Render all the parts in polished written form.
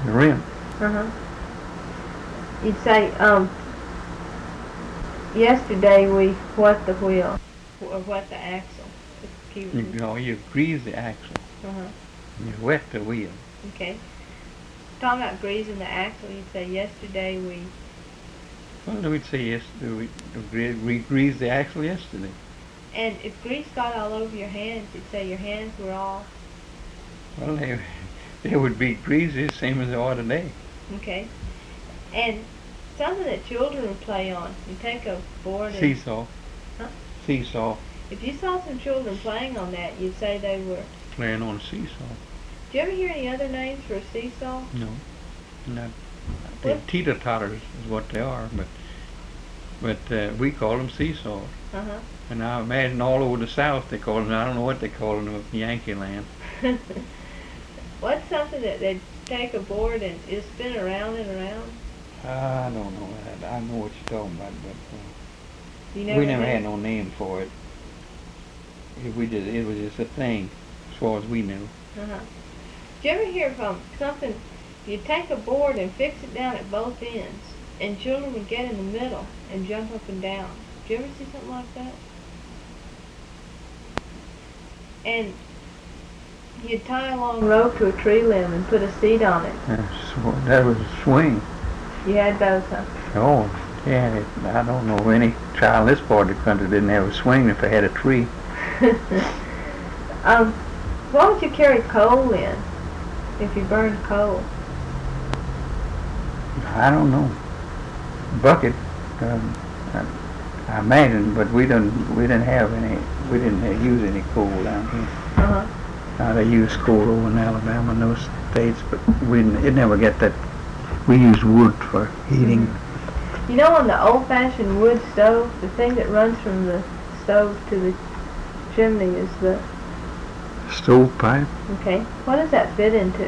the rim. You'd say, yesterday we wet the wheel, or wet the axle. You grease the axle. You wet the wheel. Okay. Talking about greasing the axle, you'd say, yesterday we... Well, we'd say yesterday we greased the axle yesterday. And if grease got all over your hands, you'd say your hands were all... Well, they would be greasy, same as they are today. Okay. And something that children would play on, you take a board and... Seesaw. Huh? Seesaw. If you saw some children playing on that, you'd say they were... Playing on a seesaw. Do you ever hear any other names for a seesaw? No. Not. They're teeter-totters is what they are, but we call them seesaws. And I imagine all over the South they call them, I don't know what they call them up in Yankee land. What's something that they'd take a board and just spin around and around? I don't know that. I know what you're talking about, but we never had no name for it. It was just a thing, as far as we knew. Do you ever hear from something, you'd take a board and fix it down at both ends, and children would get in the middle and jump up and down? Do you ever see something like that? And you'd tie a long rope to a tree limb and put a seat on it. That was a swing. You had those, huh? Oh, yeah. I don't know any child in this part of the country didn't have a swing if they had a tree. What would you carry coal in if you burned coal? I don't know. Bucket. I imagine, but we didn't use any coal down here. Now they use coal over in Alabama and those states, but it never got that. We used wood for heating. You know, on the old-fashioned wood stove, the thing that runs from the stove to the chimney is the stovepipe. Okay. What does that fit into?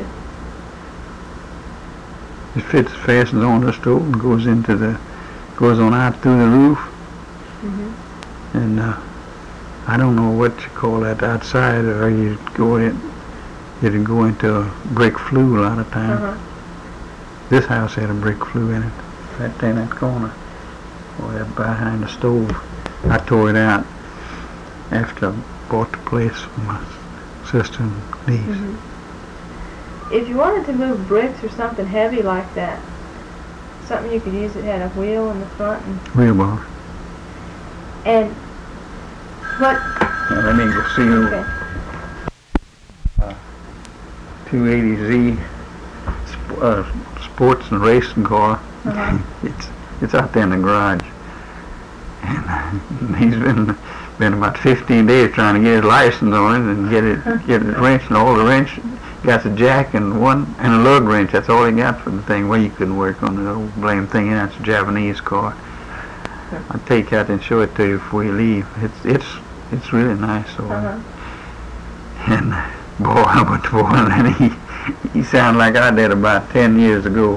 It fits, fastens on the stove and goes on out through the roof. And I don't know what you call that outside, or it'd go into a brick flue a lot of times. This house had a brick flue in it, right there in that corner, or behind the stove. I tore it out after I bought the place for my sister and niece. If you wanted to move bricks or something heavy like that, something you could use that had a wheel in the front and... Wheelbarrow. And what... Now, let me go see you. 280Z sports and racing car. It's out there in the garage. And he's been about 15 days trying to get his license on it and get it wrenched, and all the wrench. Got the jack and a lug wrench. That's all he got for the thing. Well, you couldn't work on the old blame thing. Yeah, it's a Japanese car. I'll take out and show it to you before you leave. It's really nice. So, and boy, he sounded like I did about 10 years ago.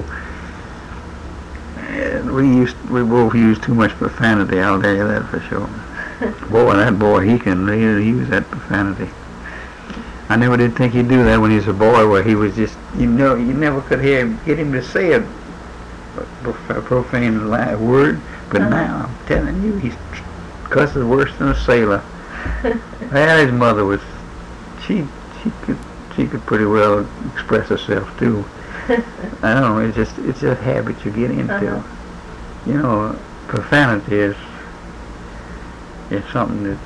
And we both used too much profanity. I'll tell you that for sure. Boy, that boy, he was that profanity. I never did think he'd do that when he was a boy, where he was just, you never could get him to say a profane word. But now, I'm telling you, he cusses worse than a sailor. Well, his mother was, she could pretty well express herself too. I don't know, it's just a habit you get into. You know, profanity is something that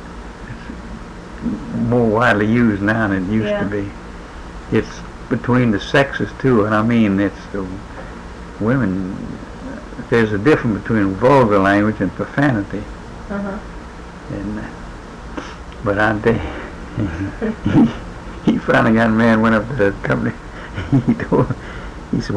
more widely used now than it used to be. It's between the sexes too, and I mean it's the women. There's a difference between vulgar language and profanity. And but he finally got mad, went up to the company. He said,